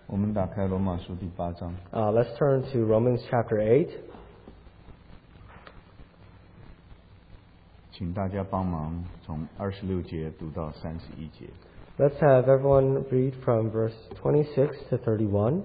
我们打开罗马书第8章。 Let's turn to Romans chapter 8. 请大家帮忙从26节读到31节。 Let's have everyone read from verse 26 to 31.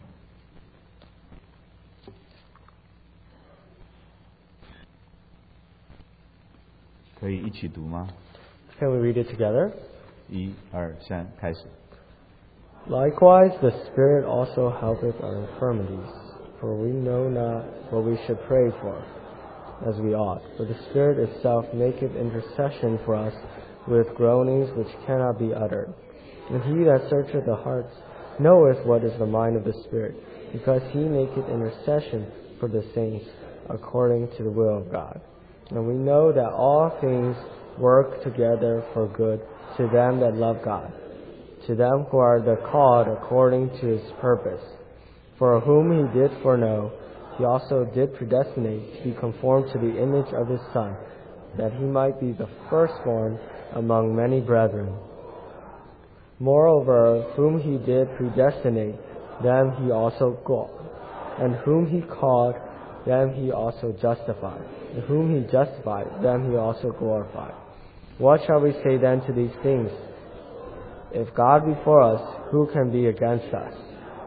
可以一起读吗？ Can we read it together? 1、2、3，开始。 Likewise, the Spirit also helpeth our infirmities, for we know not what we should pray for, as we ought. But the Spirit itself maketh intercession for us with groanings which cannot be uttered. And he that searcheth the hearts knoweth what is the mind of the Spirit, because he maketh intercession for the saints according to the will of God. And we know that all things work together for good to them that love God, to them who are the called according to his purpose. For whom he did foreknow, he also did predestinate to be conformed to the image of his Son, that he might be the firstborn among many brethren. Moreover, whom he did predestinate, them he also called. And whom he called, them he also justified. And whom he justified, them he also glorified. What shall we say then to these things? If God be for us, who can be against us?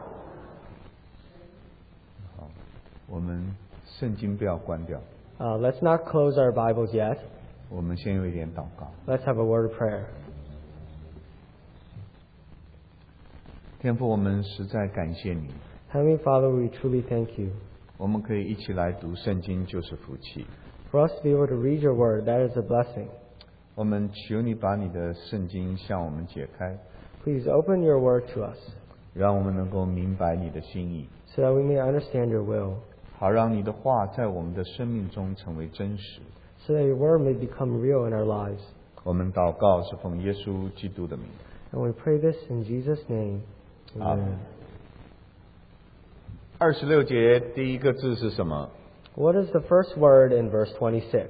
好，我们圣经不要关掉， Let's not close our Bibles yet. 我们先有一点祷告。 Let's have a word of prayer. 天父，我们实在感谢你， Heavenly Father, we truly thank you. 我们可以一起来读圣经，就是福气。 For us to be able to read your word, that is a blessing. 我们求你把你的圣经向我们解开， Please open your word to us, 让我们能够明白你的心意， so that we may understand your will, 好让你的话在我们的生命中成为真实。 so that your word may become real in our lives. 我们祷告是奉耶稣基督的名。 And we pray this in Jesus' name. Amen. 26节第一个字是什么？ What is the first word in verse 26?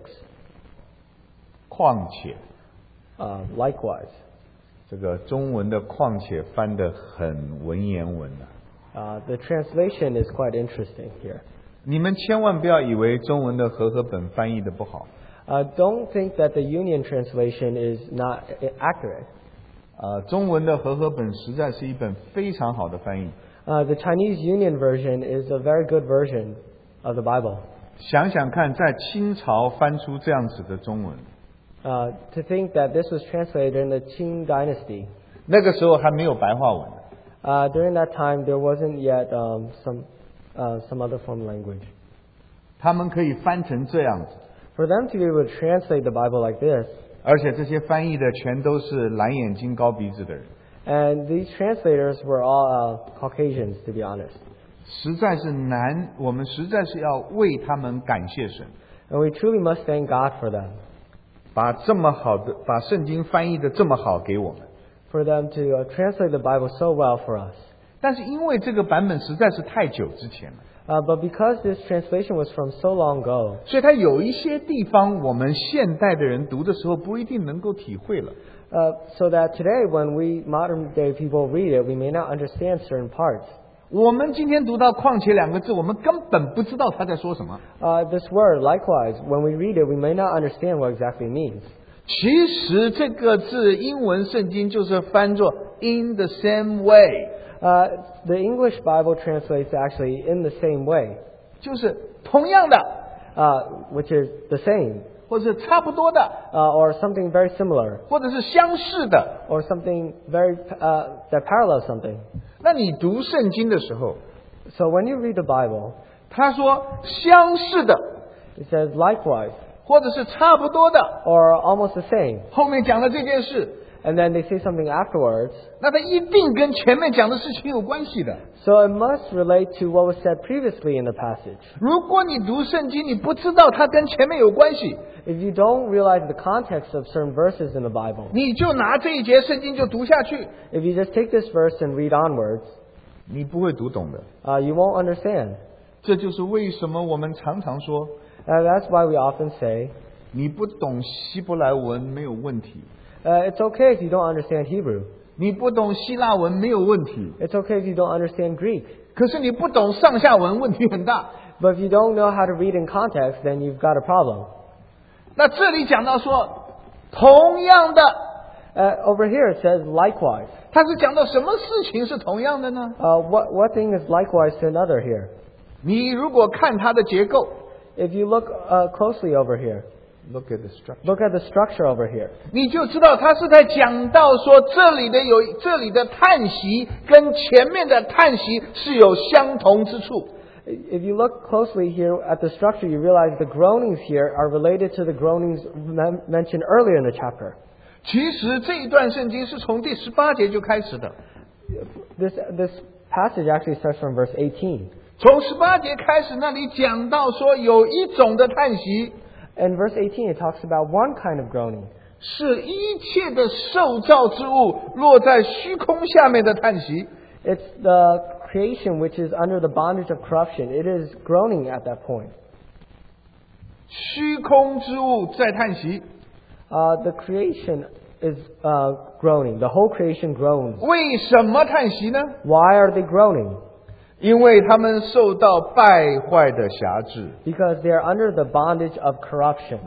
况且。 Likewise. 这个中文的况且翻得很文言文啊。 The translation is quite interesting here. 你们千万不要以为中文的和合本翻译的不好。 Don't think that the Union translation is not accurate. 中文的和合本实在是一本非常好的翻译。 The Chinese Union version is a very good version of the Bible. 想想看，在清朝翻出这样子的中文， To think that this was translated in the Qing dynasty. 那个时候还没有白话文。 During that time, there wasn't yet some other form language. 他们可以翻成这样子， For them to be able to translate the Bible like this, 而且这些翻译的全都是蓝眼睛高鼻子的人， and these translators were all Caucasians, to be honest. 实在是难。我们实在是要为他们感谢神， And we truly must thank God for them, 把圣经翻译的这么好给我们。 for them to translate the Bible so well for us. 但是因为这个版本实在是太久之前了， But because this translation was from so long ago, 所以它有一些地方我们现代的人读的时候不一定能够体会了。 so that today when we modern day people read it, we may not understand certain parts. 我们今天读到况且两个字，我们根本不知道他在说什么。 This word, likewise, when we read it, we may not understand what exactly it means. 其实这个字英文圣经就是翻作 in the same way， The English Bible translates actually in the same way, 就是同样的， which is the same, 或者差不多的， or something very similar, 或者是相似的。 or something very that parallels something. 那你读圣经的时候， So when you read the Bible, 他说相似的， it says likewise, 或者是差不多的， or almost the same, 后面讲了这件事， and then they say something afterwards. 那它一定跟前面讲的事情有关系的。 So it must relate to what was said previously in the passage. 如果你读圣经，你不知道它跟前面有关系， If you don't realize the context of certain verses in the Bible, 你就拿这一节圣经就读下去， if you just take this verse and read onwards, 你不会读懂的。 you won't understand. 这就是为什么我们常常说， That's why we often say, 你不懂希伯来文没有问题， it's okay if you don't understand Hebrew. 你不懂希腊文没有问题， It's okay if you don't understand Greek. 可是你不懂上下文，问题很大。 But if you don't know how to read in context, then you've got a problem. 那这里讲到说，同样的， Over here it says likewise. 它是讲到什么事情是同样的呢？ What thing is likewise to another here? 你如果看它的结构 If you look closely over here, ，look at the structure， look at the structure over here. 你就知道它是在讲到说这里的叹息跟前面的叹息是有相同之处。 If you look closely here at the structure, you realize the groanings here are related to the groanings mentioned earlier in the chapter. 其实这一段圣经是从第18节就开始的， This passage actually starts from verse 18. 从18节开始那里讲到说有一种的叹息， In verse 18, it talks about one kind of groaning. 是一切的受造之物落在虚空下面的叹息。 It's the creation which is under the bondage of corruption. It is groaning at that point. 虚空之物在叹息， The creation is groaning. The whole creation groans. 为什么叹息呢？ Why are they groaning? 因为他们受到败坏的辖制。 Because they are under the bondage of corruption.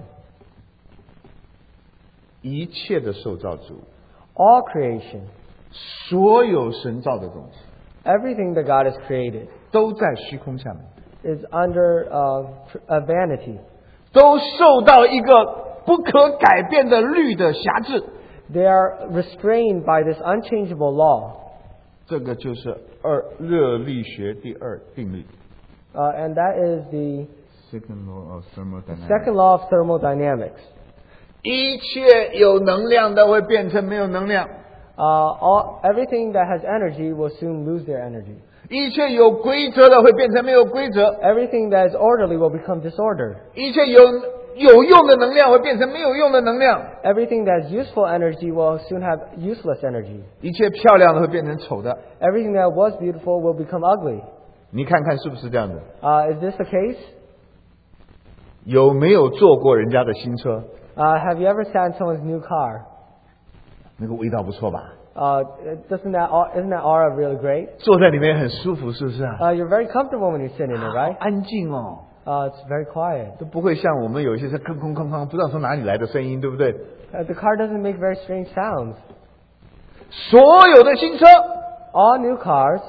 一切的受造之物， All creation, 所有神造的东西， everything that God has created, 都在虚空下面， is under a vanity. 都受到一个不可改变的律的辖制。 They are restrained by this unchangeable law. 这个就是热力学第二定律。 And that is the Second law of thermodynamics. second law of thermodynamics. 一切有能量的会变成没有能量， Everything that has energy will soon lose their energy. 一切有规则的会变成没有规则， Everything that is orderly will become disordered. 一切有用的能量会变成没有用的能量， Everything that has useful energy will soon have useless energy. 一切漂亮的会变成丑的。 Everything that was beautiful will become ugly. 你看看是不是这样的？ Is this the case? 有没有坐过人家的新车？ Have you ever sat in someone's new car? 那个味道不错吧？ Isn't that aura really great? 坐在里面很舒服，是不是啊？ You're very comfortable when you sit in it, 好 right? 安静哦， It's very quiet. 都不会像我们有一些是哐哐哐哐，不知道从哪里来的声音，对不对？ The car doesn't make very strange sounds. 所有的新车 All new cars,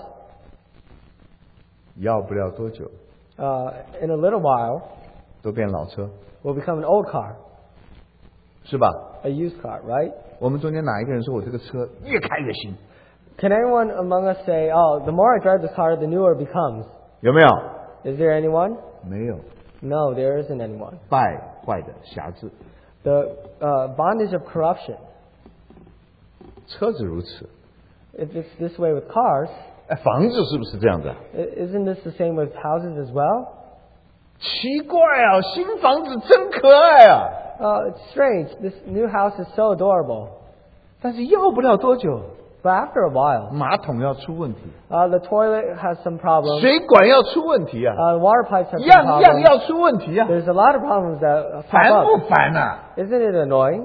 要不了多久 in a little while, 都变老车， will become an old car, 是吧？ a used car, right? 我们中间哪一个人说我这个车越开越新？ Can anyone among us say, "Oh, the more I drive this car, the newer it becomes"? 有没有？ Is there anyone? 没有， No, there isn't anyone. 败坏的辖制， The bondage of corruption. 车子如此， If it's this way with cars, 哎，房子是不是这样的？ isn't this the same with houses as well? 奇怪啊，新房子真可爱啊！ It's strange. This new house is so adorable. 但是要不了多久， But after a while, 马桶要出问题， the toilet has some problems. 水管要出问题啊， Water pipes have some 样 problems. 要出问题啊， There's a lot of problems that 烦 pop 不 up. 烦啊？ Isn't it annoying?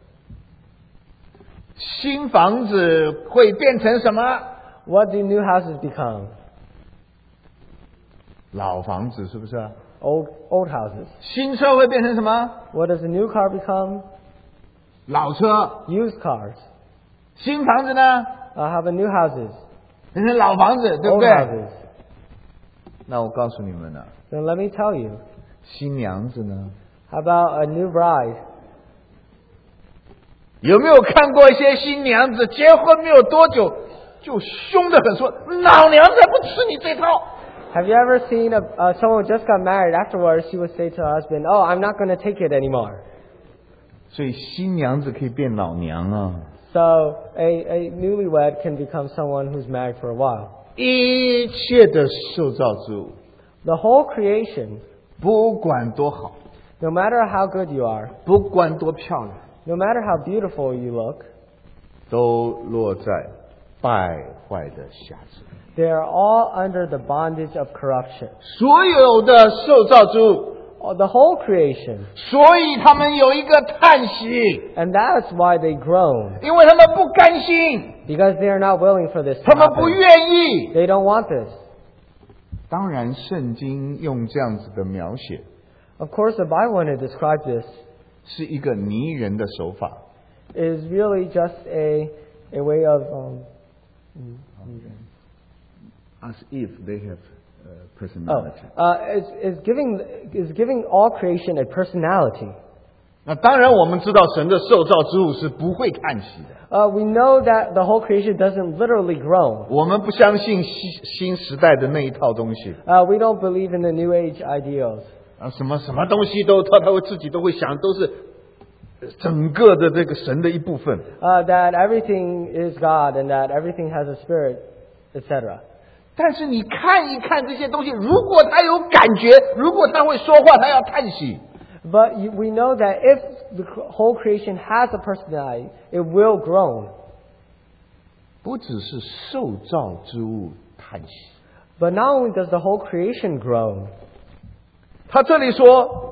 新房子会变成什么？ What do new houses become? 老房子是不是啊？ Old houses. 新车会变成什么？ What does a new car become? 老车。 Used cars. 新房子呢， How about new houses? 变成老房子，对不 Old 对？ houses. 那我告诉你们了， Then let me tell you. 新娘子呢？ How about a new bride? 有没有看过一些新娘子结婚没有多久，就凶得很说，老娘才不吃你这套。 Have you ever seen someone who just got married? Afterwards, she would say to her husband, "Oh, I'm not going to take it anymore." 所以新娘子可以变老娘啊！ So a newlywed can become someone who's married for a while. 一切的受造之物， The whole creation, 不管多好， no matter how good you are, 不管多漂亮， no matter how beautiful you look, 都落在败坏的辖制。 they are all under the bondage of corruption. 所有的受造之物 the whole creation. 所以他们有一个叹息， And that's why they groan. 因为他们不甘心， Because they are not willing for this to 他们不 happen. 愿意。 They don't want this. 当然，圣经用这样子的描写， Of course, the Bible, when it describes this, 是一个拟人的手法。 is really just a way of As if they have personality. is giving all creation a personality. 那当然，我们知道神的受造之物是不会叹息的。 We know that the whole creation doesn't literally groan. 我们不相信新时代的那一套东西。 We don't believe in the New Age ideals. 什么东西他会自己都会想，都是整个的这个神的一部分。 That everything is God and that everything has a spirit, etc. 但是你看一看这些东西，如果他有感觉，如果他会说话，他要叹息。 But we know that if the whole creation has a personality, it will groan. 不只是受造之物叹息， But not only does the whole creation groan, 他这里说，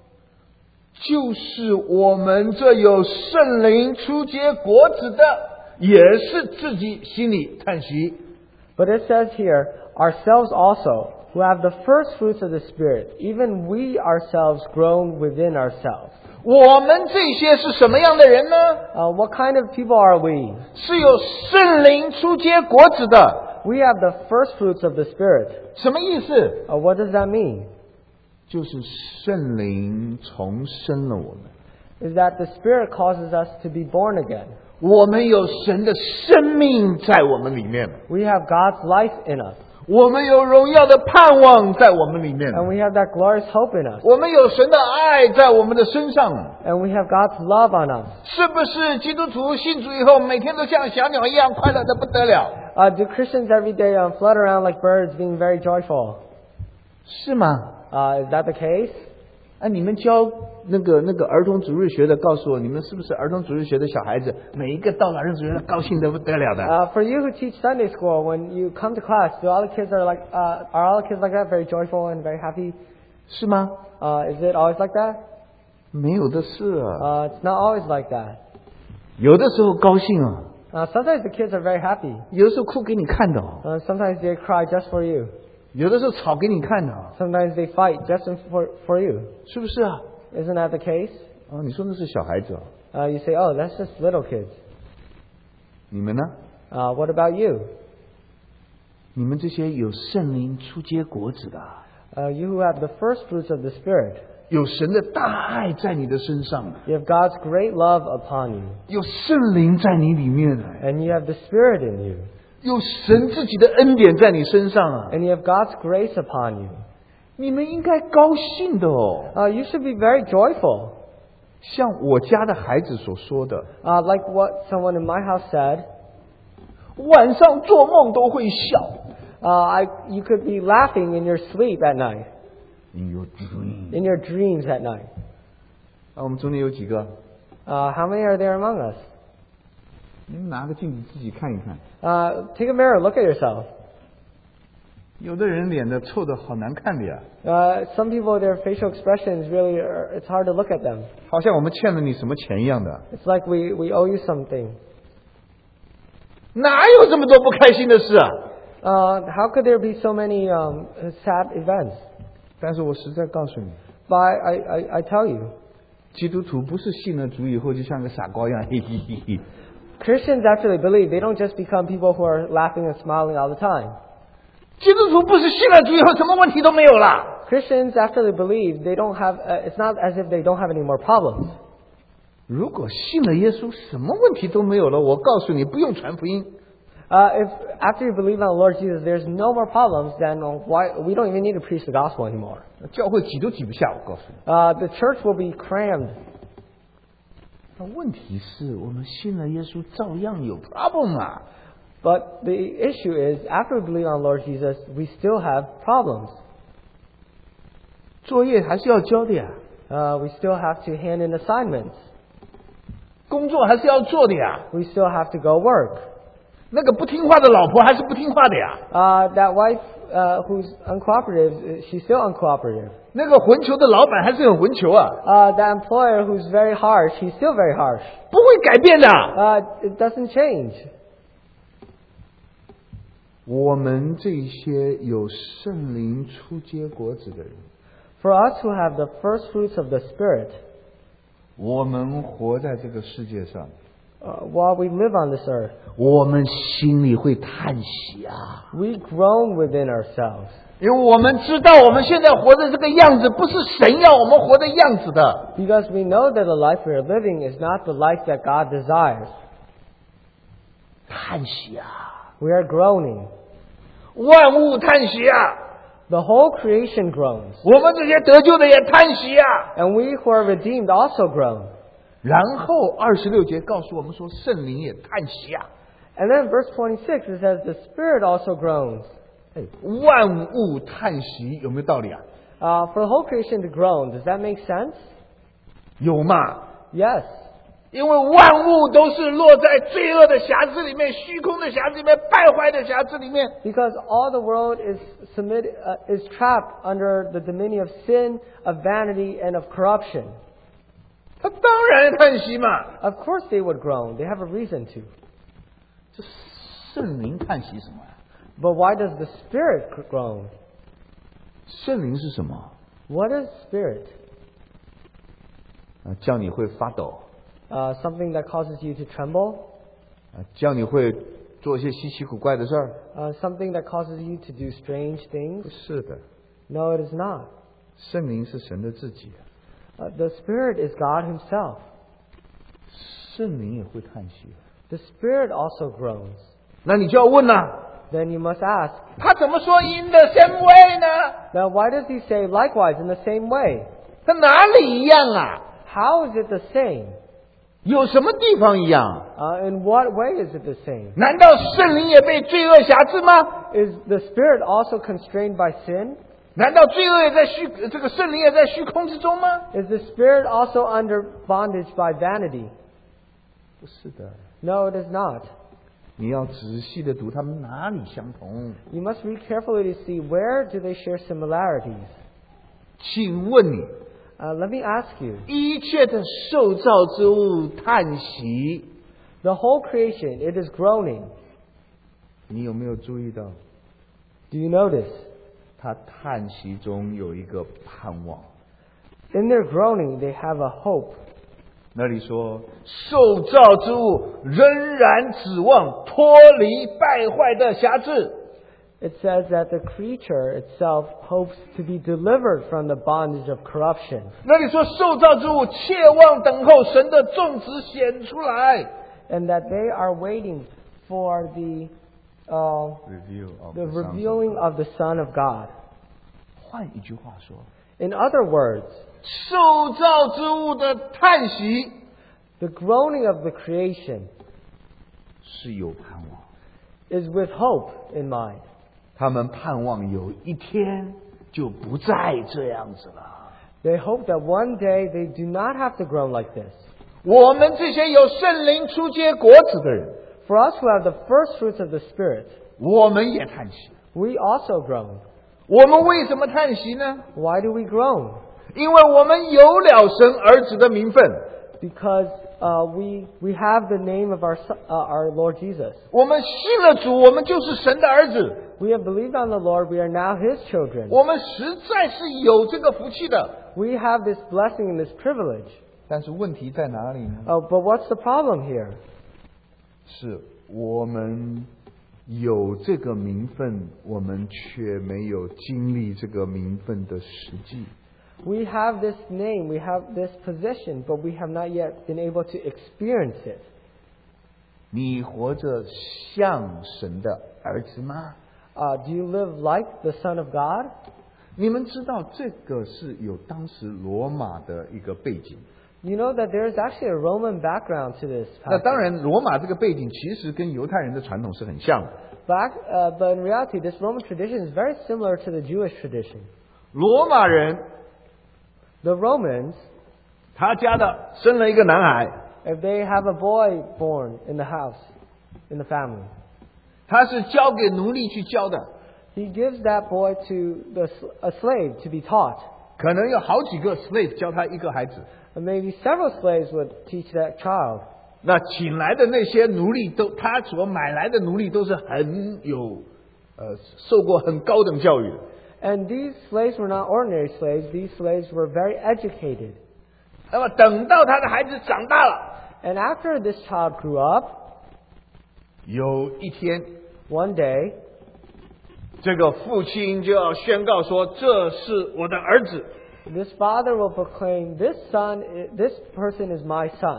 就是我们这有圣灵初结果子的，也是自己心里叹息。 but it says here, ourselves also, who have the first fruits of the Spirit, even we ourselves groan within ourselves. 我们这些是什么样的人呢？ What kind of people are we? 是有圣灵初结果子的。 We have the first fruits of the Spirit. 什么意思？ What does that mean? 就是圣灵重生了我们， Is that the Spirit causes us to be born again. 我们有神的生命在我们里面， We have God's life in us. 我们有荣耀的盼望在我们里面， And we have that glorious hope in us. 我们有神的爱在我们的身上。 And we have God's love on us. 是不是基督徒信主以后，每天都像小鸟一样快乐的不得了？ Do Christians every day flutter around like birds, being very joyful? 是吗？ Is that the case? 你们教那个儿童主日学的，告诉我，你们是不是儿童主日学的小孩子，每一个到了儿童主日学高兴得不得了的？ For you who teach Sunday school, when you come to class, do all the kids are all the kids like that, very joyful and very happy? 是吗？ Is it always like that? 没有的是啊， It's not always like that. 有的时候高兴啊， Sometimes the kids are very happy. 有的时候哭给你看的哦， Sometimes they cry just for you. 有的时候吵给你看的哦， Sometimes they fight just for you. 是不是啊？ Isn't that the case? 你说那是小孩子哦， You say, oh, that's just little kids. 你们呢？ What about you? 你们这些有圣灵初结果子的， You who have the first fruits of the Spirit. 有神的大爱在你的身上， You have God's great love upon you. 有圣灵在你里面， And you have the Spirit in you. 有神自己的恩典在你身上啊！ And you have God's grace upon you. 你们应该高兴的哦， You should be very joyful. 像我家的孩子所说的， Like what someone in my house said. 晚上做梦都会笑。 You could be laughing in your sleep at night. In your dream. In your dreams at night. 我们中间有几个？ How many are there among us? 你们拿个镜子自己看一看。 Take a mirror, look at yourself. 有的人脸的臭的好难看的呀， Some people, their facial expressions really, it's hard to look at them. 好像我们欠了你什么钱一样的。 It's like we owe you something. 哪有这么多不开心的事啊？ How could there be so many sad events? 但是我实在告诉你， But I tell you, 基督徒不是信了主以后就像个傻瓜一样，嘿嘿嘿嘿。 Christians actually believe. They don't just become people who are laughing and smiling all the time. 基督徒不是信了主以后什么问题都没有了。 Christians actually believe. They don't have. It's not as if they don't have any more problems. 如果信了耶稣，什么问题都没有了，我告诉你，不用传福音。 If after you believe on the Lord Jesus, there's no more problems, then why we don't even need to preach the gospel anymore. 教会挤都挤不下，我告诉你。 The church will be crammed. 那问题是我们信了耶稣，照样有 problem 啊。 But the issue is, after we believe on the Lord Jesus, we still have problems. 作业还是要交的呀， We still have to hand in assignments. 工作还是要做的呀。 We still have to go work. 那个不听话的老婆还是不听话的呀。 That wife who's uncooperative, she's still uncooperative. 那个混球的老板还是很混球啊， That employer who's very harsh, he's still very harsh. 不会改变的。 It doesn't change. 我们这些有圣灵初结果子的人， For us who have the first fruits of the Spirit, 我们活在这个世界上， while we live on this earth, 我们心里会叹息啊， we groan within ourselves. 因为我们知道我们现在活的这个样子，不是神要我们活的样子的。 Because we know that the life we are living is not the life that God desires. 叹息啊， We are groaning. 万物叹息啊， The whole creation groans. 我们这些得救的也叹息啊。 And we who are redeemed also groan. 然后26节告诉我们说，圣灵也叹息啊。 And then verse 26, it says, the Spirit also groans. 万物叹息有没有道理啊？ For the whole creation to groan, does that make sense? 有嘛？ Yes. 因为万物都是落在罪恶的匣子里面、虚空的匣子里面、败坏的匣子里面。 Because all the world is trapped under the dominion of sin, of vanity, and of corruption. 他当然叹息嘛。 Of course they would groan. They have a reason to. 这圣灵叹息什么呀？ But why does the Spirit groan? 圣灵是什么？ What is Spirit? 叫你会发抖， Something that causes you to tremble? 叫你会做一些稀奇古怪的事儿。 Something that causes you to do strange 不 things? 是的， No, it is not. 圣灵是神的自己， The Spirit is God Himself. 圣灵也会叹息。 The Spirit also groans. 那你就要问了， Then you must ask, 他怎么说 in the same way 呢？ now why does He say likewise in the same way? 他哪里一样啊？ How is it the same? 有什么地方一样？ In what way is it the same? 难道圣灵也被罪恶辖制吗？ Is the Spirit also constrained by sin? 难道罪恶也在这个圣灵也在虚空之中吗？ Is the Spirit also under bondage by vanity? 不是的， No, it is not. 你要仔细的读他们哪里相同。 You must read carefully to see where do they share similarities. 请问你， Let me ask you, 一切的受造之物叹息， the whole creation, it is groaning. 你有没有注意到， Do you notice? 他叹息中有一个盼望？ In their groaning, they have a hope. 那里说，受造之物仍然指望脱离败坏的辖制。 It says that the creature itself hopes to be delivered from the bondage of corruption. 那里说，受造之物切望等候神的种子显出来。 And that they are waiting for the revealing of the Son of God. 换一句话说， In other words, 受造之物的叹息 the groaning of the creation 是有盼望， is with hope in mind. 他们盼望有一天就不再这样子了。 They hope that one day they do not have to groan like this. 我们这些有圣灵初结果子的人， For us who have the first fruits of the Spirit, 我们也叹息。 we also groan. 我们为什么叹息呢？ Why do we groan? 因为我们有了神儿子的名分， Because we have the name of our Lord Jesus. 我们信了主，我们就是神的儿子。 We have believed on the Lord. We are now His children. 我们实在是有这个福气的。 We have this blessing and this privilege. 但是问题在哪里呢？ But what's the problem here? 是我们有这个名分，我们却没有经历这个名分的实际。 We have this name, we have this position, but we have not yet been able to experience it. 你活着像神的儿子吗？ Do you live like the Son of God? 你们知道这个是有当时罗马的一个背景。 You know that there is actually a Roman background to this 那 passage. 当然，罗马这个背景其实跟犹太人的传统是很像的。 But in reality, this Roman tradition is very similar to the Jewish tradition. 罗马人 The Romans, 他家的生了一个男孩， if they have a boy born in the house, in the family, 他是交给奴隶去教的， He gives that boy to a slave to be taught. 可能有好几个 slave 教他一个孩子。 And maybe several slaves would teach that child. 那请来的那些奴隶他所买来的奴隶都是很有受过很高等教育的。 And these slaves were not ordinary slaves. These slaves were very educated. 那么等到他的孩子长大了， And after this child grew up, 有一天， one day, 这个父亲就要宣告说：“这是我的儿子。” this father will proclaim, this person is my son.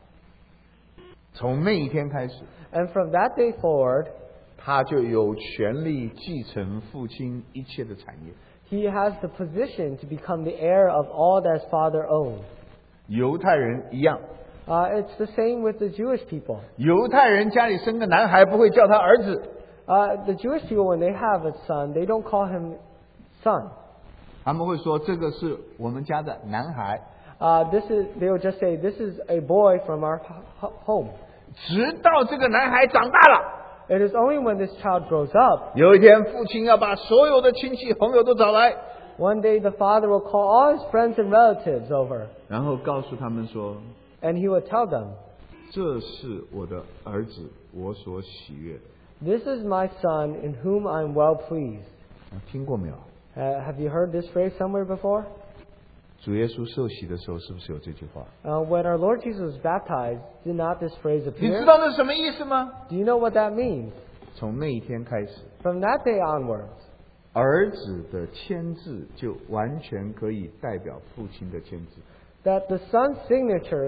从那一天开始， And from that day forward, 他就有权利继承父亲一切的产业。 he has the position to become the heir of all that his father owned. 犹太人一样， It's the same with the Jewish people. 犹太人家里生个男孩不会叫他儿子， The Jewish people, when they have a son, they don't call him son. 他们会说这个是我们家的男孩。 They will just say, this is a boy from our home. 直到这个男孩长大了， It is only when this child grows up, 有一天父亲要把所有的亲戚朋友都找来， one day the father will call all his friends and relatives over. 然后告诉他们说：“ And he would tell them, 这是我的儿子，我所喜悦的。 this is my son in whom I am well pleased. ” 听过没有？ Have you heard this phrase somewhere before? 主耶稣受洗的时候是不是有这句话？ When our Lord Jesus was baptized, did not this phrase 你知 appear? 道那是什么意思吗？ Do you know what that means? 从那一天开始， From that day onwards, 儿子的签字就完全可以代表父亲的签字。 that the son's signature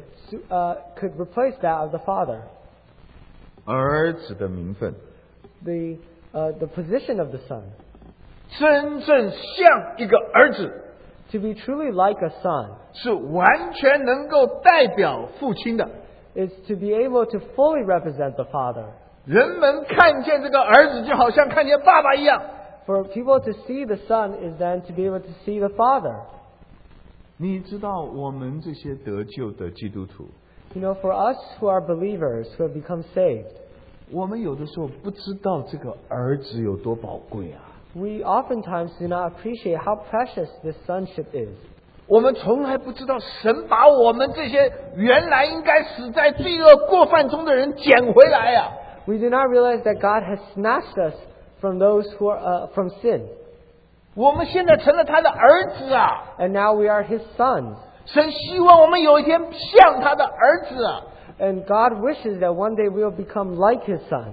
could replace that of the father. 儿子的名分 The position of the son, 真正像一个儿子， to be truly like a son, 是完全能够代表父亲的。 is to be able to fully represent the father. 人们看见这个儿子，就好像看见爸爸一样。 For people to see the son is then to be able to see the father. 你知道，我们这些得救的基督徒， You know, for us who are believers, who have become saved, 我们有的时候不知道这个儿子有多宝贵啊！ we oftentimes do not appreciate how precious this sonship is. 我们从来不知道神把我们这些原来应该死在罪恶过犯中的人捡回来呀、 We do not realize that God has snatched us from those who are from sin, 我们现在成了他的儿子啊！ and now we are His sons. 神希望我们有一天像他的儿子啊！ And God wishes that one day we will become like His son.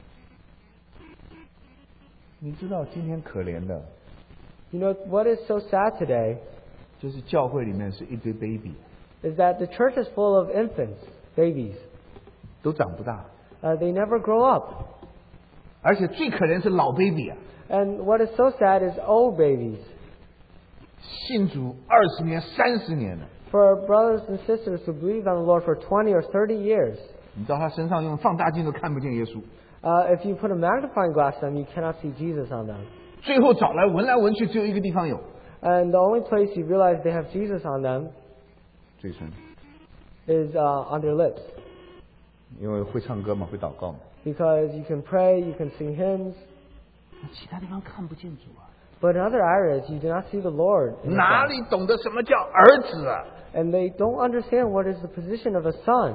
你知道今天可怜的， You know, what is so sad today 就是教会里面是一堆 baby， is that the church is full of infants, babies. 都长不大， They never grow up. 而且最可怜是老 baby 啊， And what is so sad is old babies. 信主20年、30年了， For our brothers and sisters who believe on the Lord for 20 or 30 years, 你到他身上用放大镜都看不见耶稣， if you put a magnifying glass on them, you cannot see Jesus on them. 最后找来闻来闻去，只有一个地方有 And the only place you realize they have Jesus on them 嘴唇， is on their lips. 因为会唱歌嘛，会祷告嘛， Because you can pray, you can sing hymns, 其他地方看不见主啊， but in other areas you do not see the Lord. in 哪 them. 里懂得什么叫儿子啊？ And they don't understand what is the position of a son.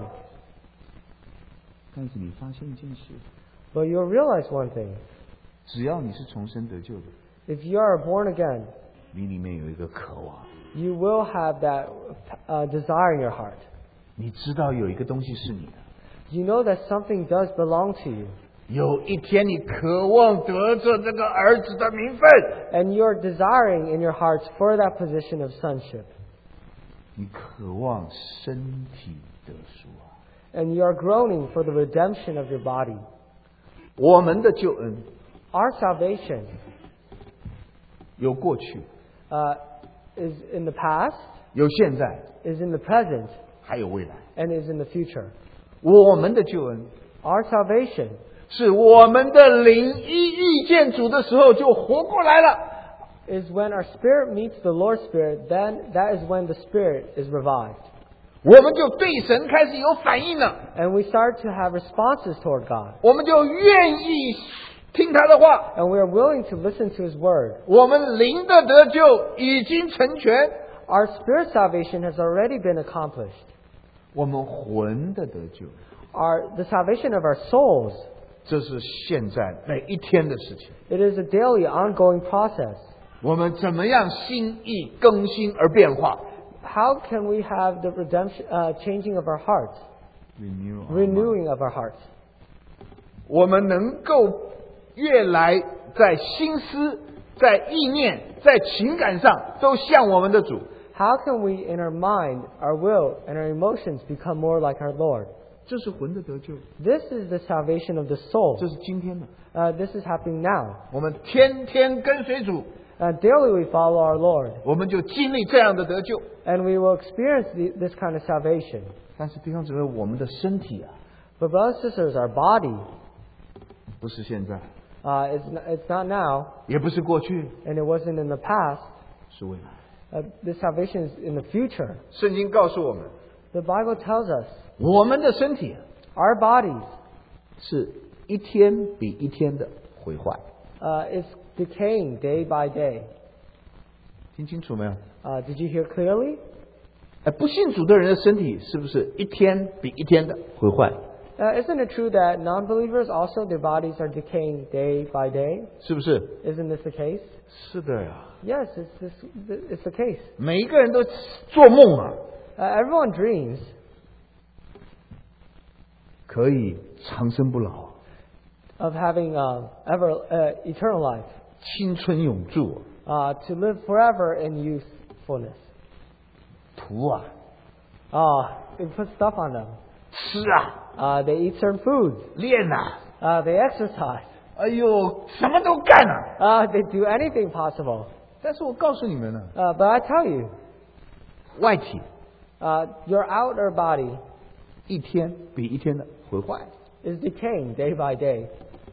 但是你发现一件事， But you'll realize one thing. 只要你是重生得救的， If you are born again, 你里面有一个渴望， you will have that desire in your heart. 你知道有一个东西是你的。 You know that something does belong to you. 有一天你渴望得着这个儿子的名分， And you're desiring in your hearts for that position of sonship. 你渴望身体得赎啊！ And you are groaning for the redemption of your body. 我们的救恩 Our salvation 有过去， is in the past, 有现在， is in the present, 还有未来。 and is in the future. 我们的救恩 Our salvation 是我们的灵一遇见主的时候就活过来了。 is when our spirit meets the Lord's Spirit, then that is when the Spirit is revived. 我们就对神开始有反应了， And we start to have responses toward God. 我们就愿意听他的话， And we are willing to listen to His Word. 我们灵的得救已经成全， Our spirit salvation has already been accomplished. 我们魂的得救， The salvation of our souls, 这是现在每一天的事情。 it is a daily, ongoing process. 我们怎么样心意更新而变化 How can we have the redemption, changing of our hearts, renewing of our hearts? 我们能够越来在心思、在意念、在情感上都像我们的主。 How can we, in our mind, our will, and our emotions, become more like our Lord? 这是魂的得救， This is the salvation of the soul. 这是今天的。 This is happening now. 我们天天跟随主， Daily we follow our Lord, 我们就经历这样的得救。 and we will experience this kind of salvation. 但是弟兄姊妹，我们的身体啊， But brothers and sisters, our body, 不是现在， it's not now, 也不是过去， and it wasn't in the past. 是未来。 This salvation is in the future. 圣经告诉我们， The Bible tells us 我们的身体 our bodies 是一天比一天的毁坏。 is decaying day by day. 听清楚没有？ Did you hear clearly? 不信主的人的身体是不是一天比一天的毁坏？ Isn't it true that non-believers also, their bodies are decaying day by day? 是不是？ Isn't this the case? 是的呀。 Yes, it's the case. 每一个人都做梦啊， Everyone dreams 可以长生不老， of having eternal life, 青春永驻。 to live forever in youthfulness. 涂啊， They put stuff on them. 吃啊， They eat certain foods. 练啊， They exercise. 哎呦，什么都干啊。 They do anything possible. 但是我告诉你们呢， But I tell you, 外体 your outer body 一天比一天的毁坏。 is decaying day by day.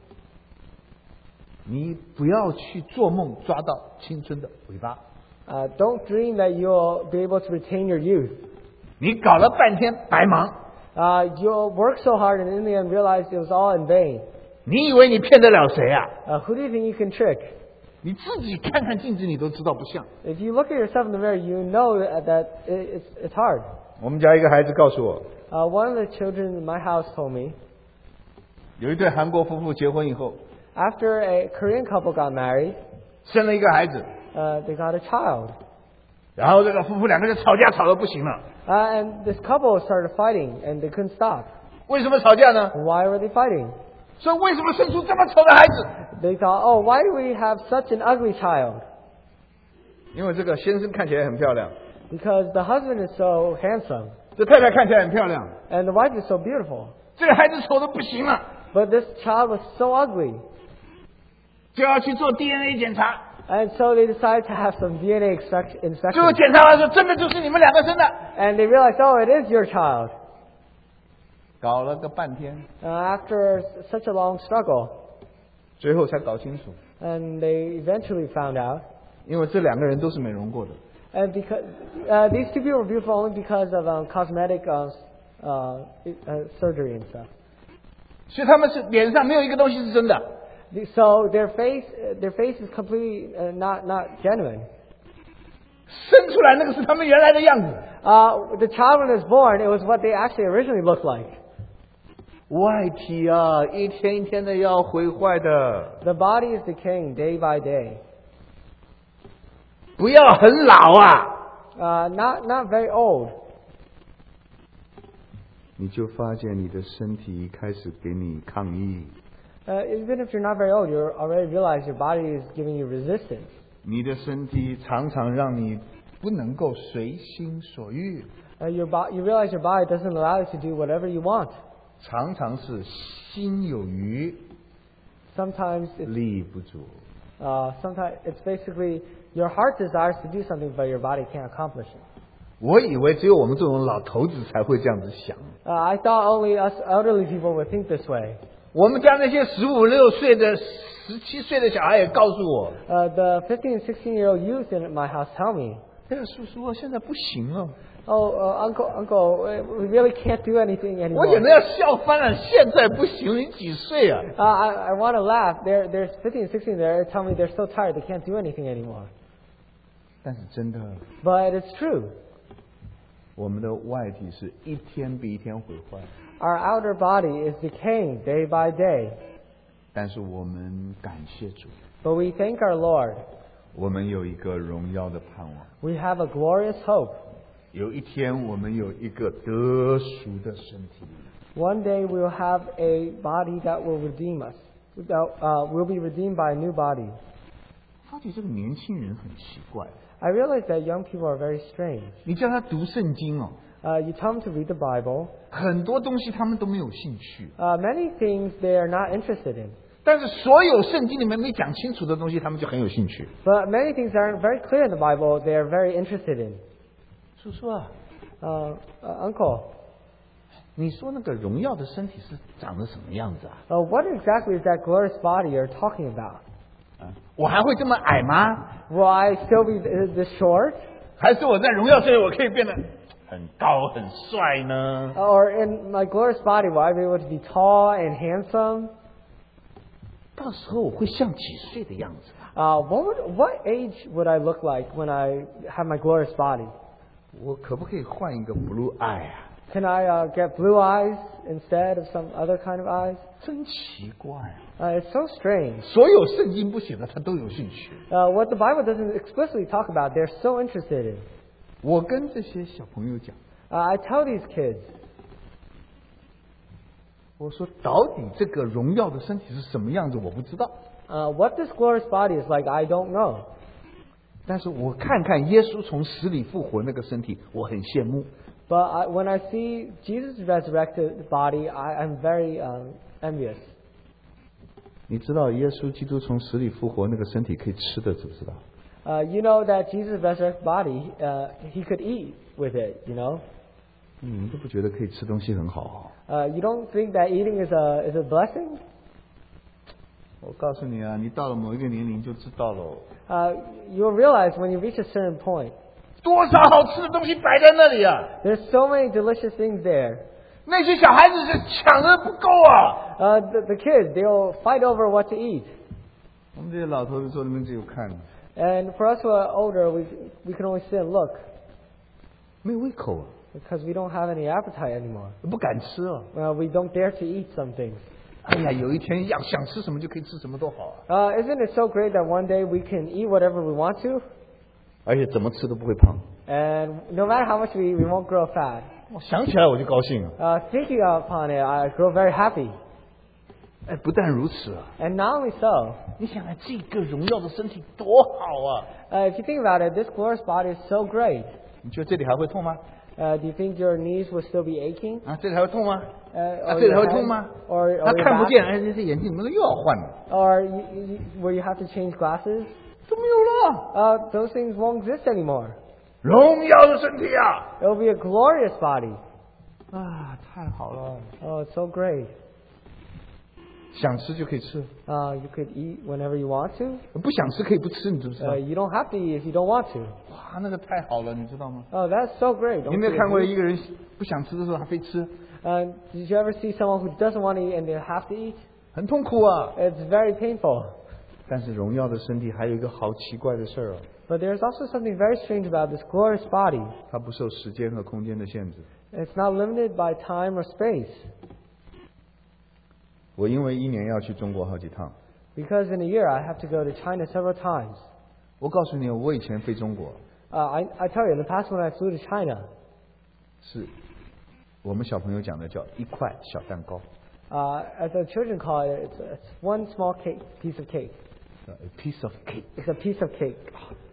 你不要去做梦抓到青春的尾巴。 Don't dream that you'll be able to retain your youth. 你搞了半天白忙， You'll work so hard and in the end realize it was all in vain. 你以为你骗得了谁啊？ Who do you think you can trick? 你自己看看镜子，你都知道不像。 If you look at yourself in the mirror, you know that it's hard. 我们家一个孩子告诉我， One of the children in my house told me, 有一对韩国夫妇结婚以后， after a Korean couple got married, 生了一个孩子， they got a child. 然后这个夫妇两个人吵架吵得不行了。 And this couple started fighting, and they couldn't stop. 为什么吵架呢？ Why were they fighting? 说为什么生出这么丑的孩子？ They thought, oh, why do we have such an ugly child? 因为这个先生看起来很漂亮， Because the husband is so handsome, 这太太看起来很漂亮， and the wife is so beautiful. 这个孩子丑得不行了， But this child was so ugly. 就要去做 DNA 检查。 And so they decided to have some DNA 最后 inspection. 检查完说，真的就是你们两个生的。 And they realized, oh, it is your child. 搞了个半天， After such a long struggle, 最后才搞清楚， and they eventually found out. 因为这两个人都是美容过的。 And because these two people were beautiful only because of cosmetic surgery and stuff. 所以他们是脸上没有一个东西是真的。 So their face is completely not genuine. 生出来那个是他们原来的样子。 The child when it was born, it was what they actually originally looked like. 外体啊，一天一天的要毁坏的。 The body is decaying day by day. 不要很老啊， Not very old. 你就发现你的身体开始给你抗议， Even if you're not very old, you already realize your body is giving you resistance. 你的身体常常让你不能够随心所欲， You realize your body doesn't allow you to do whatever you want. 常常是心有余 Sometimes it's 力不足。 sometimes it's basically your heart desires to do something, but your body can't accomplish it. 我以为只有我们这种老头子才会这样子想。 I thought only us elderly people would think this way. 我们家那些15、16岁的、17岁的小孩也告诉我， The 15 and 16-year-old youth in my house tell me, 哎呀，叔叔啊，现在不行了。 Uncle, we really can't do anything 我 anymore. 简直要笑翻了。现在不行，你几岁啊？ I want to laugh. They're 15, 16. They're telling me they're so tired they can't do anything anymore. 但是真的， But it's true. 我们的外体是一天比一天毁坏， Our outer body is decaying day by day. 但是我们感谢主， But we thank our Lord. 我们有一个荣耀的盼望。 We have a glorious hope. 有一天，我们有一个得赎的身体。 One day we will have a body that will redeem us. We'll be redeemed by a new body. 发觉这个年轻人很奇怪， I realize that young people are very strange. 你叫他读圣经哦， You tell them to read the Bible. 很多东西他们都没有兴趣。 Many things they are not interested in. 但是所有圣经里面没讲清楚的东西，他们就很有兴趣。 But many things that aren't very clear in the Bible, they are very interested in. 叔叔啊， Uncle, 你说那个荣耀的身体是长得什么样子啊？ what exactly is that glorious body you're talking about? 我还会这么矮吗？ Will I still be this short? 还是我在荣耀身体我可以变得很高很帅呢？ Or in my glorious body, will I be able to be tall and handsome? 到时候我会像几岁的样子啊？ What age would I look like when I have my glorious body? 我可不可以换一个 blue eye 啊？ Can I get blue eyes instead of some other kind of eyes? 真奇怪啊！ It's so strange. 所有圣经不写的，他都有兴趣。 What the Bible doesn't explicitly talk about, they're so interested in. 我跟这些小朋友讲， I tell these kids, 我说到底这个荣耀的身体是什么样子，我不知道。 what this glorious body is like, I don't know. 但是我看看耶稣从死里复活那个身体，我很羡慕。 But when I see Jesus' resurrected body, I'm very envious. 你知道耶稣基督从死里复活那个身体可以吃的，知不知道？ You know that Jesus' resurrected body, he could eat with it, you know? 你们都不觉得可以吃东西很好啊？ You don't think that eating is a blessing? 我告诉你啊，你到了某一个年龄就知道喽。 You'll realize when you reach a certain point, 多少好吃的东西摆在那里啊！ there's so many delicious things there. 那些小孩子是抢的不够啊！ The kids, they'll fight over what to eat. 我们这些老头子坐那边只有看， And for us who are older, we can only sit and look 没有胃口啊， because we don't have any appetite anymore. 不敢吃啊。 We don't dare to eat some things. 哎呀，有一天想吃什么就可以吃什么都好啊， Isn't it so great that one day we can eat whatever we want to? 而且怎么吃都不会胖。 And no matter how much we eat, we won't grow fat. 我想起来我就高兴啊！ Thinking upon it, I grow very happy. 哎，不但如此啊， And not only so, 你想想这个荣耀的身体多好啊！ if you think about it, this glorious body is so great. 你觉得这里还会痛吗？ Do you think your knees will still be aching? 啊，这里还会痛吗？ Or 这里 your 还会 head? 痛吗？ Or 他 your 看不 back? 见，哎，这些眼镜怎么又要换了？ Or where you have to change glasses? 都没有了， Those things won't exist anymore. 荣耀的身体啊！ It will be a glorious body. 啊，太好了， Oh, it's so great. 想吃就可以吃， You could eat whenever you want to. 不想吃可以不吃，你知不知道？ You don't have to eat if you don't want to. 哇，那个太好了，你知道吗？ Oh, that's so great. 你 Don't 有没有 you 看过 agree? 一个人不想吃的时候还非吃， Did you ever see someone who doesn't want to eat and they have to eat? 很痛苦啊？ It's very painful. 但是荣耀的身体还有一个好奇怪的事儿哦， But there's also something very strange about this glorious body. 它不受时间和空间的限制。 It's not limited by time or space. 我因为一年要去中国好几趟， Because in a year I have to go to China several times. 我告诉你，我以前飞中国 I tell you, in the past when I flew to China, 是我们小朋友讲的叫一块小蛋糕 as the children call it, it's one small piece of cake. ，a piece of cake， It's a piece of cake.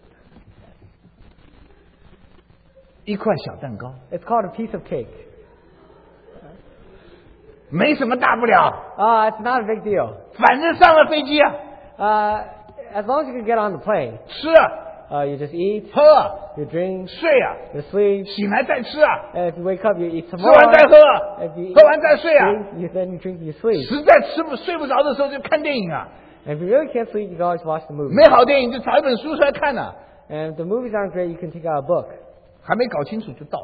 一块小蛋糕， It's called a piece of cake. 没什么大不了， It's not a big deal. 反正上了飞机啊， As long as you can get on the plane, 吃啊， you just eat, 喝啊， you drink, 睡啊， you sleep. 醒来再吃啊， And if you wake up, you eat some 吃 more. 完再喝啊， If you 喝完再睡啊， then you drink, you sleep. 实在睡不着的时候就看电影啊， And if you really can't sleep, you can always watch the movie. 没好电影就找一本书出来看呐， And if the movies aren't great, you can take out a book. 还没搞清楚就到了。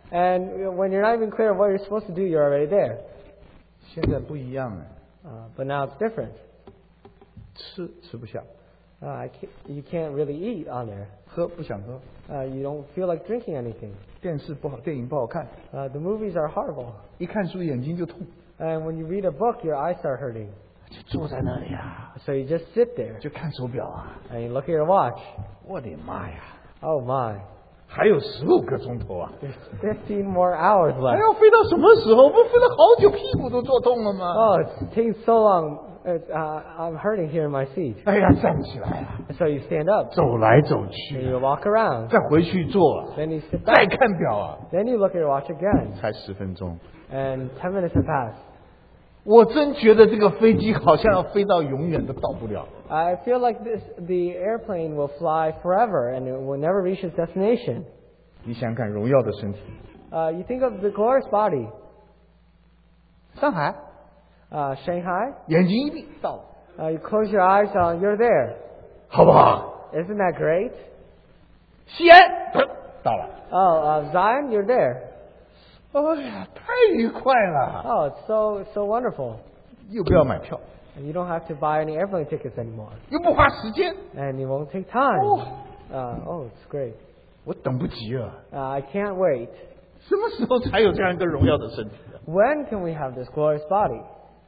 And when you're not even clear what you're supposed to do, you're already there. 现在不一样了， But now it's different. 吃不下， You can't really eat on there. 喝不想喝， You don't feel like drinking anything. 电视不好，电影不好看， The movies are horrible. 一看书眼睛就痛， And when you read a book, your eyes start hurting. 就坐在那里啊， So you just sit there 就看手表啊， and you look at your watch. 我的妈呀， Oh my. 还有15个钟头啊， There's 15 more hours 还 left. 要飞到什么时候？不飞了好久，屁股都坐痛了吗？ Oh, it's taking so long. I'm hurting here in my seat. 哎呀，站起来啊， So you stand up. 走来走 Then 去， you walk around. 再回去坐， Then you sit 再 back. 看表啊， Then you look at your watch again. 才10分钟。 And 10 minutes have passed. 我真觉得这个飞机好像要飞到永远都到不了。 I feel like the airplane will fly forever and it will never reach its destination. 你想看荣耀的身体， You think of the glorious body. 上海 Shanghai. 眼睛一闭到了， You close your eyes, you're there. 好不好？ Isn't that great? 西安到了， Zion, you're there. 哎呀，太愉快了， Oh, it's so wonderful. 又不要买票， And you don't have to buy any airplane tickets anymore. 又不花时间， And you won't take time. Oh. It's great. 我等不及了。 I can't wait. 什么时候才有这样一个荣耀的身体啊？ When can we have this glorious body?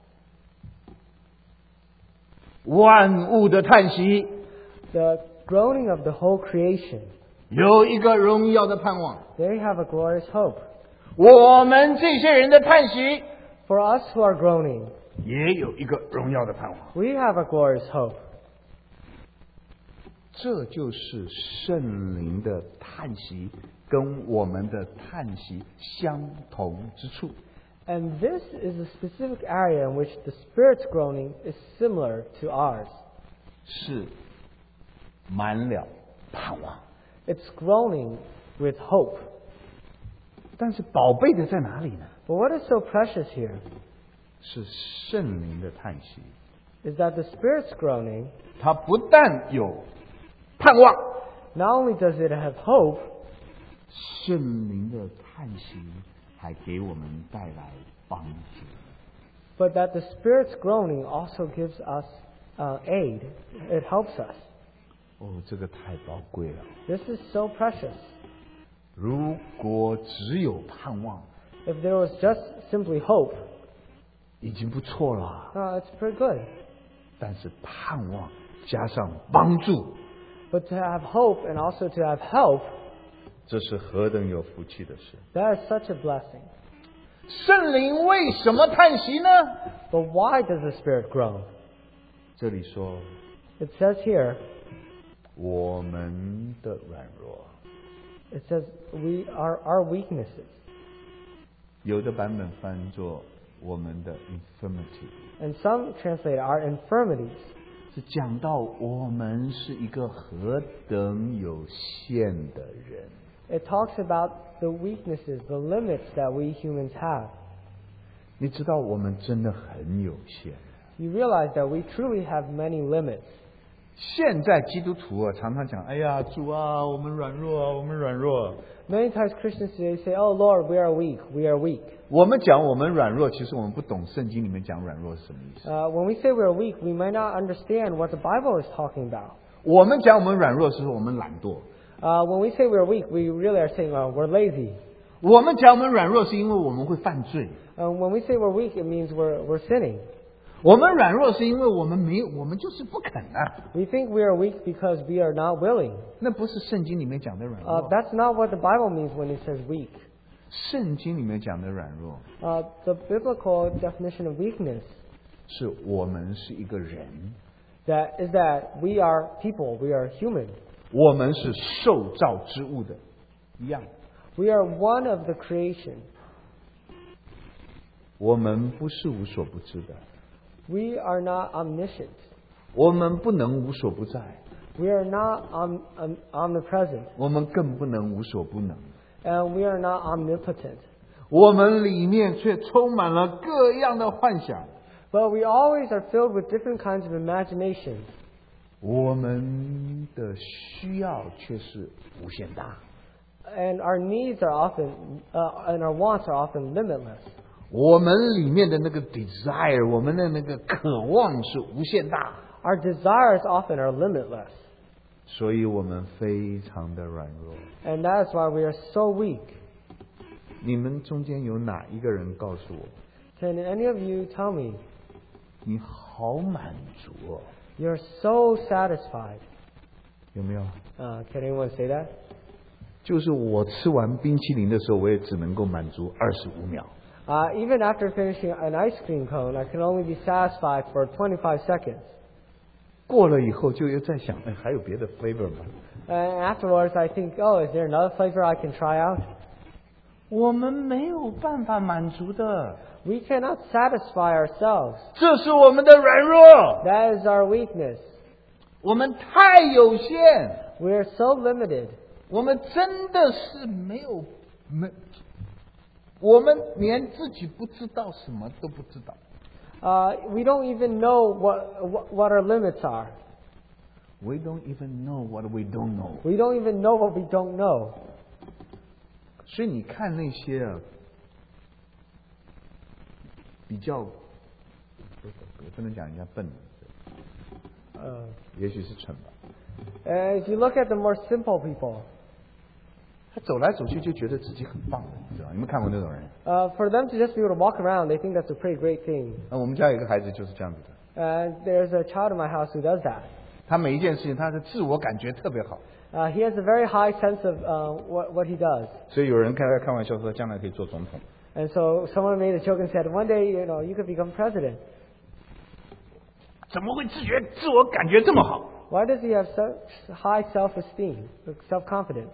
万物的叹息， The groaning of the whole creation. 有一个荣耀的盼望。 They have a glorious hope. 我们这些人的叹息， For us who are groaning, 也有一个荣耀的盼望。 we have a glorious hope. 这就是圣灵的叹息跟我们的叹息相同之处。 And this is a specific area in which the Spirit's groaning is similar to ours. 是满了盼望。 It's groaning with hope. 但是宝贝的在哪里呢？ But what is so precious here 是圣灵的叹息， is that the Spirit's groaning, 它不但有盼望， not only does it have hope, 圣灵的叹息还给我们带来帮助。 but that the Spirit's groaning also gives us aid. It helps us. 哦，这个太宝贵了。 This is so precious. 如果只有盼望， If there was just simply hope, 已经不错了。 it's pretty good. 但是盼望加上帮助， But to have hope and also to have help, 这是何等有福气的事！ that is such a blessing. 圣灵为什么叹息呢？ But why does the Spirit groan? 这里说 It says here, 我们的软弱， it says we are our weaknesses. 有的版本翻作我们的 infirmity， And some translate our infirmities. 是讲到我们是一个何等有限的人。 It talks about the weaknesses, the limits that we humans have. 你知道我们真的很有限。 You realize that we truly have many limits. 现在基督徒啊，常常讲：“哎呀，主啊，我们软弱啊，我们软弱。” Many times Christians today say, "Oh Lord, we are weak. We are weak." 我们讲我们软弱，其实我们不懂圣经里面讲软弱是什么意思。 When we say we are weak, we might not understand what the Bible is talking about. 我们讲我们软弱，是说我们懒惰； When we say we are weak, we really are saying we're lazy. 我们讲我们软弱，是因为我们会犯罪； When we say we're weak, it means we're sinning. 我们软弱是因为我们没有，我们就是不肯啊。 We think we are weak because we are not willing. 那不是圣经里面讲的软弱。 That's not what the Bible means when it says weak. 圣经里面讲的软弱， The biblical definition of weakness 是我们是一个人， that we are people, we are human. 我们是受造之物的一样。 We are one of the creation. 我们不是无所不知的， We are not omniscient. 我们不能无所不在， We are not omnipresent. 我们更不能无所不能。 And we are not omnipotent. 我们里面却充满了各样的幻想， But we always are filled with different kinds of imaginations. 我们的需要却是无限大。 And our needs are often, and our wants are often limitless. 我们里面的那个 desire， 我们的那个渴望是无限大， Our desires often are limitless. 所以我们非常的软弱。 And that is why we are so weak. 你们中间有哪一个人告诉我， Can any of you tell me 你好满足哦？ you're so satisfied? 有没有？ Can anyone say that? 就是我吃完冰淇淋的时候，我也只能够满足25秒。 Even after finishing an ice cream cone, I can only be satisfied for 25 seconds. 过了以后就又在想，哎，还有别的 flavor 吗？ And afterwards, I think, oh, is there another flavor I can try out? 我们没有办法满足的， We cannot satisfy ourselves. 这是我们的软弱， That is our weakness. 我们太有限， We are so limited. 我们真的是我们连自己不知道什么都不知道。 We don't even know what our limits are. We don't even know what we don't know. We don't even know what we don't know. 所以你看那些比较，也不能讲人家笨，也许是蠢吧。 If you look at the more simple people, 他走来走去就觉得自己很棒，你知道？你们看过那种人？ for them to just be able to walk around, they think that's a pretty great thing. 我们家有一个孩子就是这样子的， There's a child in my house who does that. 他每一件事情他的自我感觉特别好， He has a very high sense of what he does. 所以有人开玩笑说将来可以做总统。 And so someone made a joke and said, one day, you could become president. 怎么会自我感觉这么好？ Why does he have such high self-esteem, self-confidence?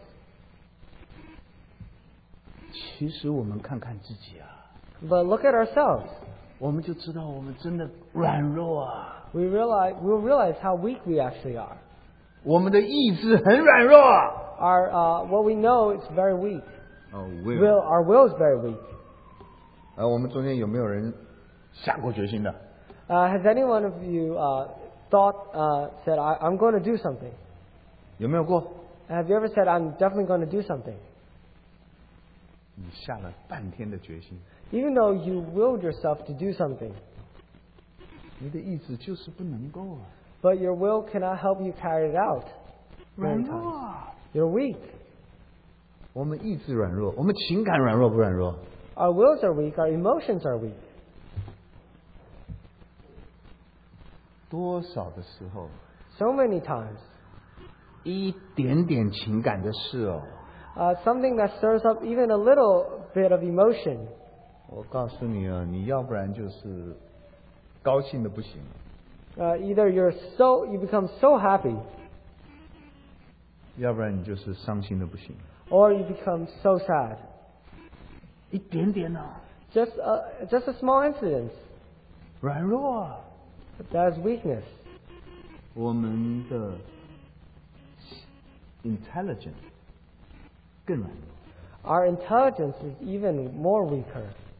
其实我们看看自己啊， But look at ourselves. 我们就知道我们真的软弱啊， We'll realize how weak we actually are. 我们的意志很软弱。 What we know is very weak. 哦， Our will is very weak. 我们中间有没有人下过决心的？ Has any one of you said, I'm going to do something? 有没有过？ Have you ever said, I'm definitely going to do something? 你下了半天的决心， Even though you willed yourself to do something, 你的意志就是不能够啊， but your will cannot help you carry it out. 软 Many 弱 times. 啊。 You're weak. 我们意志软弱，我们情感软弱不软弱？ Our wills are weak. Our emotions are weak. 多少的时候， So many times. 一点点情感的事哦， Something that stirs up even a little bit of emotion. 我告诉你啊，你要不然就是高兴的不行， Either you become so happy, 要不然你就是伤心的不行。 or you become so sad. 一点点啊， Just a small incident. 软弱啊， That is weakness. 我们的 intelligence 更软弱。 Our intelligence is even more weaker.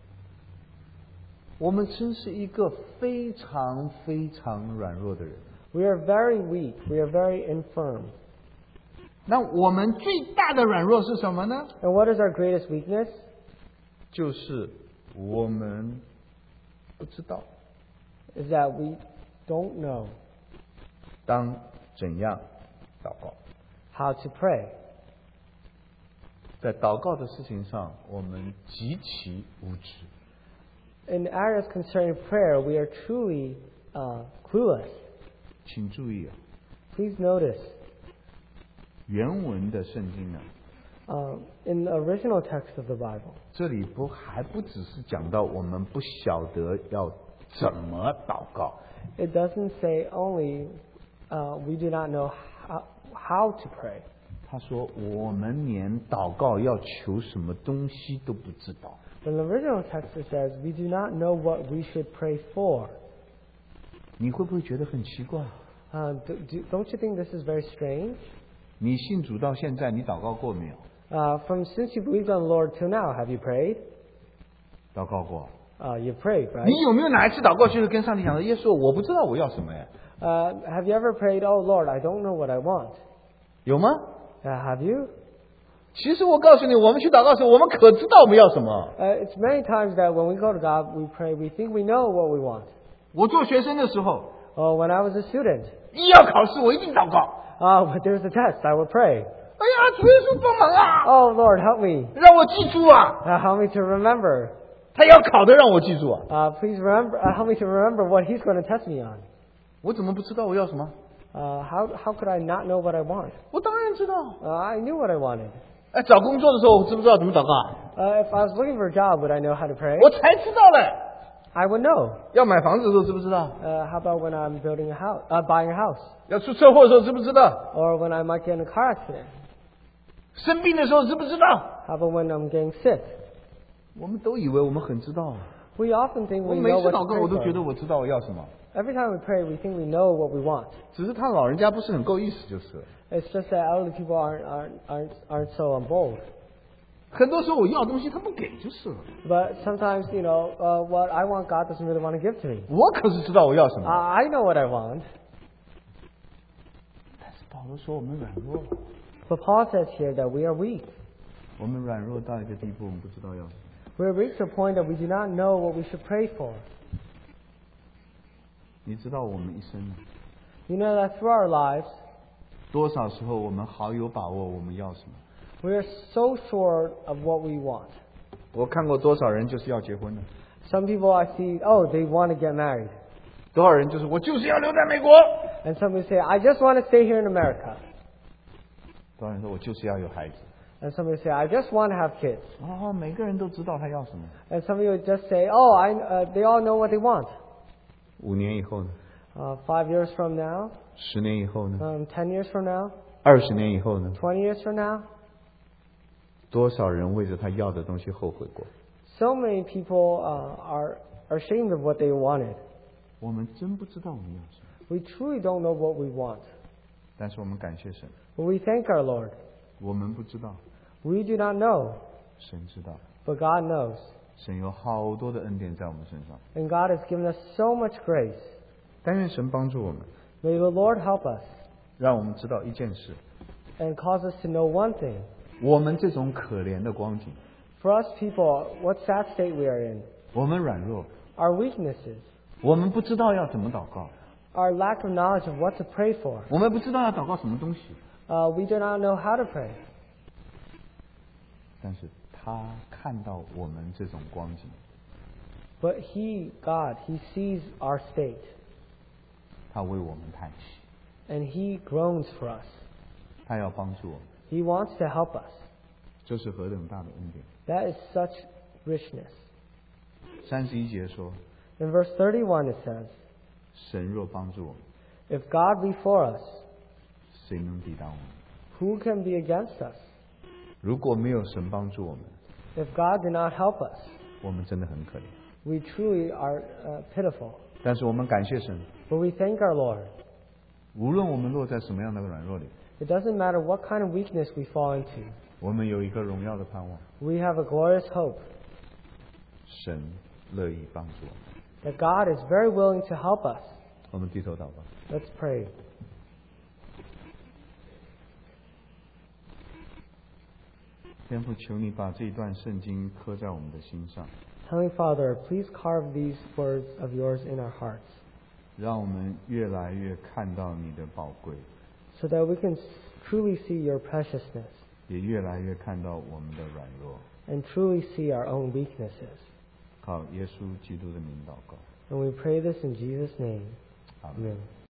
我们真是一个非常非常软弱的人。 We are very weak. We are very infirm. 那我们最大的软弱是什么呢？ And what is our greatest weakness? 就是我们不知道 Is that we don't know 当怎样祷告。 how to pray. 在祷告的事情上，我们极其无知。 In areas concerning prayer, we are truly clueless. 请注意啊， Please notice, 原文的圣经呢， in the original text of the Bible, 这里还不只是讲到我们不晓得要怎么祷告， it doesn't say only we do not know how to pray. 他说我们连祷告要求什么东西都不知道。 But in the original text it says we do not know what we should pray for. 你会不会觉得很奇怪？ Don't you think this is very strange? 你信主到现在，你祷告过没有？ Since you believed on the Lord till now, have you prayed? 祷告过。 You've prayed, right? 你有没有哪一次祷告就是跟上帝讲的？耶稣，我不知道我要什么呀？ Have you ever prayed, oh Lord, I don't know what I want? 有吗？ Have you? 其实我告诉你，我们去祷告的时候，我们可知道我们要什么。 It's many times that when we go to God, we pray, we think we know what we want. 我做学生的时候， Oh, when I was a student, 一要考试，我一定祷告。 when there's a test, I would pray. 哎呀，主耶稣帮忙啊！ Oh, Lord, help me. 让我记住啊！ Help me to remember. 他要考的让我记住啊！ Please help me to remember what He's going to test me on. 我怎么不知道我要什么？ How could I not know what I want? 我当然知道。 I knew what I wanted. 哎，找工作的时候，我知不知道怎么祷告啊？ If I was looking for a job, would I know how to pray? 我才知道嘞。 I would know. 要买房子的时候，知不知道？ How about when I'm building a house, buying a house? 要出车祸的时候，知不知道？ Or when I might get in a car accident? 生病的时候，知不知道？ How about when I'm getting sick? 我们都以为我们很知道啊。 We often think 我 we 每 know 次 what to 祷告，我都觉 pray 得 for. 我知道我要什么， Every time we pray, we think we know what we want. 只是他老人家不是很够意思就是了。 It's just that elderly people aren't so on board. 很多时候我要的东西他不给就是了。 But sometimes, what I want, God doesn't really want to give to me. 我可是知道我要什么。 I know what I want. 但是保罗说我们软弱， But Paul says here that we are weak. 我们软弱到一个地步，我们不知道要什么。 We have reached a point that we do not know what we should pray for. 你知道我们一生 You know that through our lives, 多少时候我们好有把握我们要什么？ we are so sure of what we want. 我看过多少人就是要结婚的， Some people I see, they want to get married. 多少人就是我就是要留在美国， And some people say, I just want to stay here in America. 多少人说我就是要有孩子。 And some people say, I just want to have kids. 哦，每个人都知道他要什么。 And some people just say, they all know what they want. 5年以后呢？ 5 years from now, 10年以后呢？ 10 years from now, 20年以后呢？ 20 years from now. 多少人为着他要的东西后悔过？ So many people are ashamed of what they wanted. 我们真不知道我们要什么， We truly don't know what we want. 但是我们感谢神， But we thank our Lord. 我们不知道， We do not know, 神知道。 but God knows. 神有好多的恩典在我们身上， And God has given us so much grace. 但愿神帮助我们， May the Lord help us 让我们知道一件事： and cause us to know one thing. 我们这种可怜的光景， For us people, what sad state we are in, 我们软弱， our weaknesses, 我们不知道要怎么祷告， our lack of knowledge of what to pray for. 我们不知道要祷告什么东西， We do not know how to pray. 但是他看到我们这种光景， But God, He sees our state. 他为我们叹息， And He groans for us. 他要帮助我们， He wants to help us. 这是何等大的恩典 That is such richness. ！31节说， In verse 31 it says, 神若帮助我们， If God be for us, 谁能抵挡我们？ who can be against us? 如果没有神帮助我们， If God did not help us, 我们真的很可怜。 we truly are pitiful. 但是我们感谢神， But we thank our Lord. 无论我们落在什么样的软弱里， It doesn't matter what kind of weakness we fall into. 我们有一个荣耀的盼望， We have a glorious hope 神乐意帮助我们。 that God is very willing to help us. 我们低头祷告。 Let's pray. 天父，求你把这一段圣经刻在我们的心上， Heavenly Father, please carve these words of yours in our hearts 让我们越来越看到你的宝贵， so that we can truly see your preciousness 也越来越看到我们的软弱。 and truly see our own weaknesses. 靠耶稣基督的名祷告， And we pray this in Jesus' name. 阿门。 Amen.